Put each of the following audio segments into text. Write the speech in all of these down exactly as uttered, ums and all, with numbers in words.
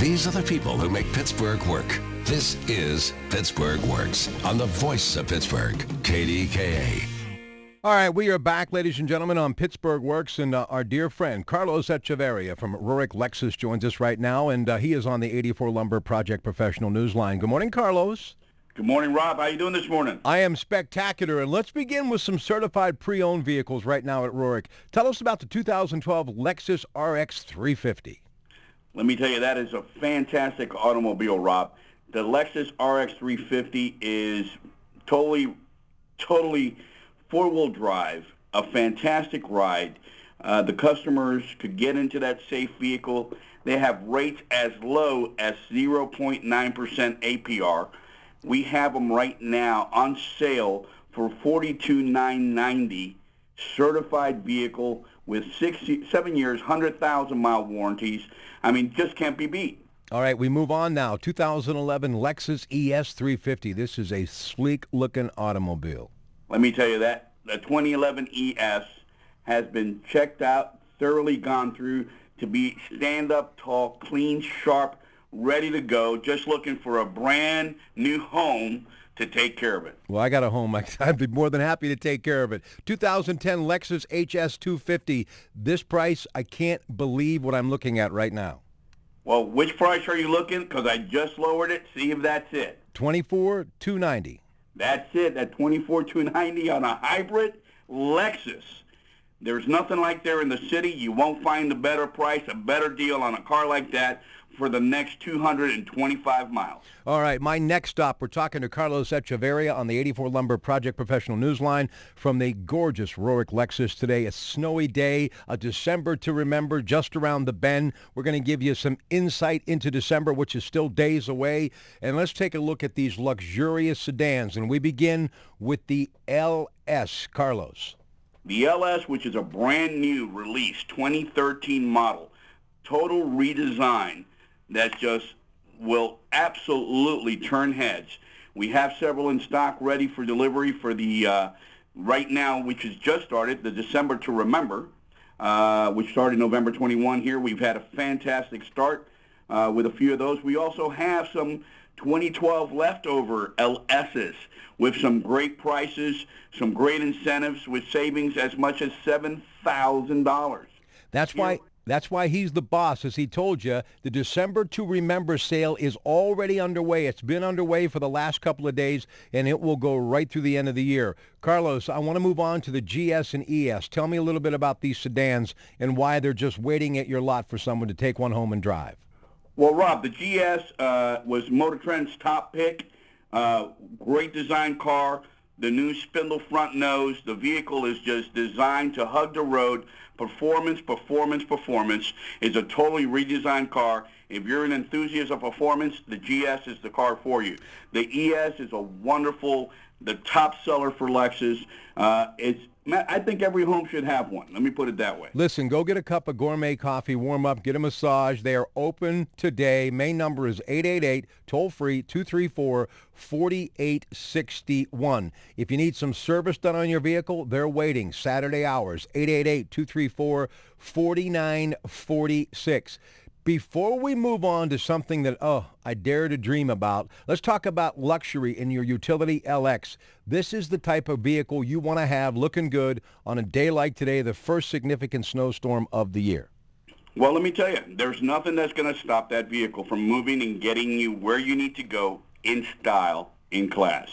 These are the people who make Pittsburgh work. This is Pittsburgh Works on the voice of Pittsburgh, K D K A. All right, we are back, ladies and gentlemen, on Pittsburgh Works, and uh, our dear friend Carlos Echeverria from Rurik Lexus joins us right now, and uh, he is on the eighty-four Lumber Project Professional Newsline. Good morning, Carlos. Good morning, Rob. How you doing this morning? I am spectacular, and let's begin with some certified pre-owned vehicles right now at Rurik. Tell us about the two thousand twelve Lexus R X three fifty. Let me tell you, that is a fantastic automobile, Rob. The Lexus R X three fifty is totally, totally four-wheel drive, a fantastic ride. Uh, the customers could get into that safe vehicle. They have rates as low as zero point nine percent A P R. We have them right now on sale for forty-two thousand nine hundred ninety dollars, certified vehicle with six, seven years, one hundred thousand mile warranties. I mean, just can't be beat. All right, we move on now. two thousand eleven Lexus E S three fifty. This is a sleek-looking automobile. Let me tell you that the twenty eleven E S has been checked out, thoroughly gone through to be stand-up tall, clean, sharp, ready to go, just looking for a brand new home to take care of it. Well, I got a home. I'd be more than happy to take care of it. two thousand ten Lexus H S two fifty. This price, I can't believe what I'm looking at right now. Well, which price are you looking? Because I just lowered it. See if that's it. twenty-four thousand two hundred ninety dollars. That's it, at twenty-four thousand two hundred ninety dollars on a hybrid Lexus. There's nothing like there in the city. You won't find a better price, a better deal on a car like that for the next two hundred twenty-five miles. All right, my next stop, we're talking to Carlos Echeverria on the eighty-four Lumber Project Professional Newsline from the gorgeous Rurik Lexus today. A snowy day, a December to remember just around the bend. We're going to give you some insight into December, which is still days away. And let's take a look at these luxurious sedans. And we begin with the L S, Carlos. The L S, which is a brand new release, twenty thirteen model, total redesign that just will absolutely turn heads. We have several in stock ready for delivery for the, uh, right now, which has just started, the December to Remember, uh, which started November twenty-first here. We've had a fantastic start uh, with a few of those. We also have some twenty twelve leftover L S's with some great prices, some great incentives with savings as much as seven thousand dollars. That's why... That's why he's the boss. As he told you, the December to Remember sale is already underway. It's been underway for the last couple of days, and it will go right through the end of the year. Carlos, I want to move on to the G S and E S. Tell me a little bit about these sedans and why they're just waiting at your lot for someone to take one home and drive. Well, Rob, the G S uh, was Motor Trend's top pick. Uh, great design car. The new spindle front nose. The vehicle is just designed to hug the road. Performance, performance, performance. Is a totally redesigned car. If you're an enthusiast of performance, the G S is the car for you. The E S is a wonderful, the top seller for Lexus. Uh, it's I think every home should have one. Let me put it that way. Listen, go get a cup of gourmet coffee, warm up, get a massage. They are open today. Main number is eight eight eight, toll-free, two three four, four eight six one. If you need some service done on your vehicle, they're waiting. Saturday hours, eight eight eight, two three four, four nine four six. Before we move on to something that, oh, I dare to dream about, let's talk about luxury in your utility L X. This is the type of vehicle you want to have looking good on a day like today, the first significant snowstorm of the year. Well, let me tell you, there's nothing that's going to stop that vehicle from moving and getting you where you need to go in style, in class.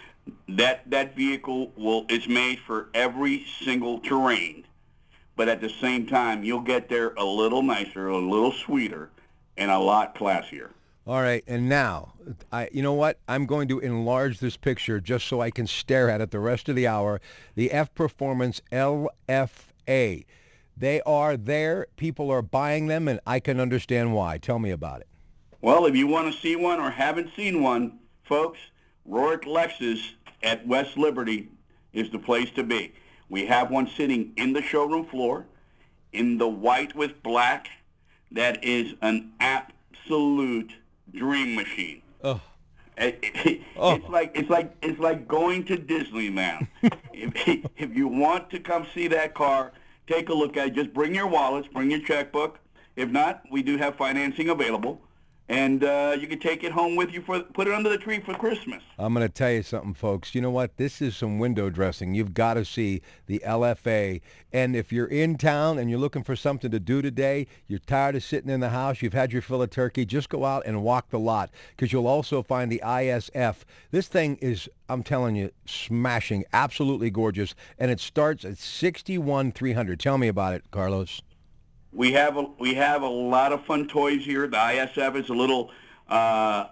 That that vehicle will is made for every single terrain. But at the same time, you'll get there a little nicer, a little sweeter, and a lot classier. All right, and now, I, you know what? I'm going to enlarge this picture just so I can stare at it the rest of the hour. The F Performance L F A. They are there. People are buying them, and I can understand why. Tell me about it. Well, if you want to see one or haven't seen one, folks, Rurik Lexus at West Liberty is the place to be. We have one sitting in the showroom floor in the white with black. That is an absolute dream machine. Oh. It, it, oh. It's like it's like it's like going to Disneyland. if, if you want to come see that car, take a look at it. Just bring your wallets, bring your checkbook. If not, we do have financing available. and uh, you can take it home with you for put it under the tree for Christmas. I'm going to tell you something, folks. You know what? This is some window dressing. You've got to see the L F A. And if you're in town and you're looking for something to do today, you're tired of sitting in the house, you've had your fill of turkey, just go out and walk the lot, because you'll also find the I S F. This thing is, I'm telling you, smashing, absolutely gorgeous. And it starts at sixty-one thousand three hundred dollars. Tell me about it, Carlos. We have a we have a lot of fun toys here. The I S F is a little uh,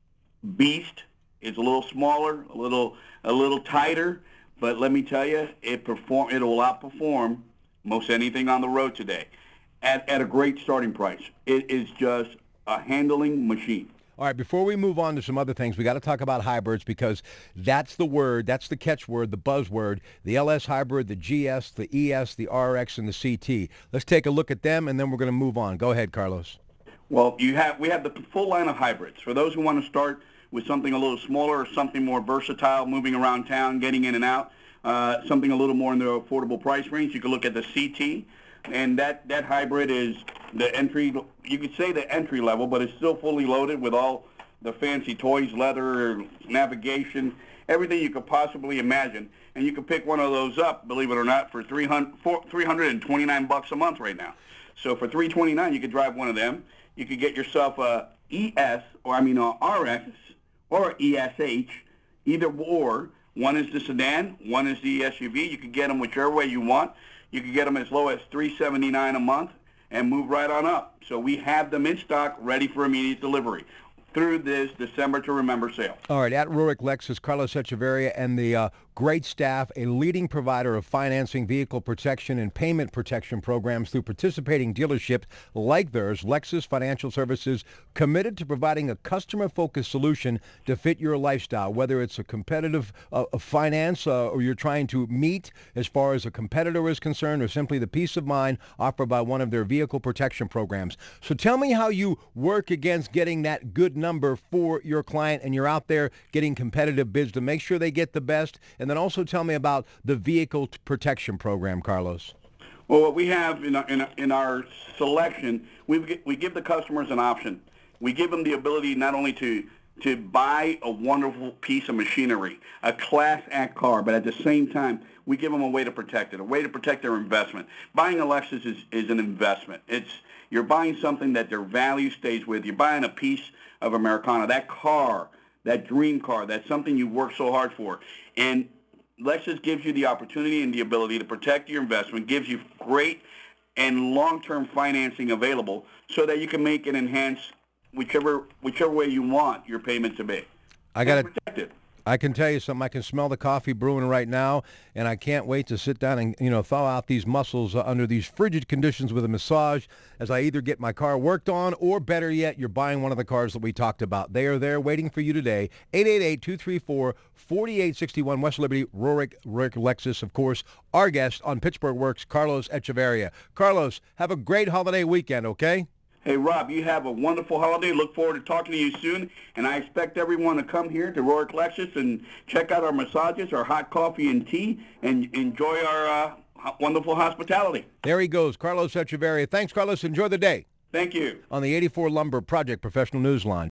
beast. It's a little smaller, a little a little tighter, but let me tell you, it perform it will outperform most anything on the road today, at at a great starting price. It is just a handling machine. All right, before we move on to some other things, we got to talk about hybrids, because that's the word, that's the catchword, the buzzword, the L S hybrid, the G S, the E S, the R X, and the C T. Let's take a look at them, and then we're going to move on. Go ahead, Carlos. Well, you have we have the full line of hybrids. For those who want to start with something a little smaller or something more versatile, moving around town, getting in and out, uh, something a little more in the affordable price range, you can look at the C T. And that, that hybrid is the entry, you could say the entry level, but it's still fully loaded with all the fancy toys, leather, navigation, everything you could possibly imagine. And you can pick one of those up, believe it or not, for three hundred twenty-nine bucks a month right now. So for three hundred twenty-nine, you could drive one of them. You could get yourself a E S, or I mean a R X, or E S H, either or. One is the sedan, one is the S U V. You could get them whichever way you want. You can get them as low as three hundred seventy-nine dollars a month and move right on up. So we have them in stock, ready for immediate delivery through this December to Remember sale. All right, at Rurick Lexus, Carlos Echeverria and the uh, great staff, a leading provider of financing, vehicle protection, and payment protection programs through participating dealerships like theirs. Lexus Financial Services, committed to providing a customer-focused solution to fit your lifestyle, whether it's a competitive uh, finance uh, or you're trying to meet as far as a competitor is concerned, or simply the peace of mind offered by one of their vehicle protection programs. So tell me how you work against getting that good number for your client, and you're out there getting competitive bids to make sure they get the best. And then also tell me about the vehicle protection program, Carlos. Well, what we have in our, in our, in our selection, we we give the customers an option. We give them the ability not only to to buy a wonderful piece of machinery, a Class Act car, but at the same time, we give them a way to protect it, a way to protect their investment. Buying a Lexus is, is an investment. It's you're buying something that their value stays with. You're buying a piece of Americana, that car, that dream car, that's something you worked so hard for. And Lexus gives you the opportunity and the ability to protect your investment, gives you great and long-term financing available so that you can make and enhance whichever whichever way you want your payment to be. I got it. I can tell you something. I can smell the coffee brewing right now, and I can't wait to sit down and, you know, thaw out these muscles uh, under these frigid conditions with a massage as I either get my car worked on, or better yet, you're buying one of the cars that we talked about. They are there waiting for you today. eight eight eight, two three four, four eight six one, West Liberty, Rurick, Rurick Lexus, of course. Our guest on Pittsburgh Works, Carlos Echeverria. Carlos, have a great holiday weekend, okay? Hey, Rob, you have a wonderful holiday. Look forward to talking to you soon. And I expect everyone to come here to Rurick Lexus and check out our massages, our hot coffee and tea, and enjoy our uh, wonderful hospitality. There he goes, Carlos Echeverria. Thanks, Carlos. Enjoy the day. Thank you. On the eighty-four Lumber Project Professional Newsline.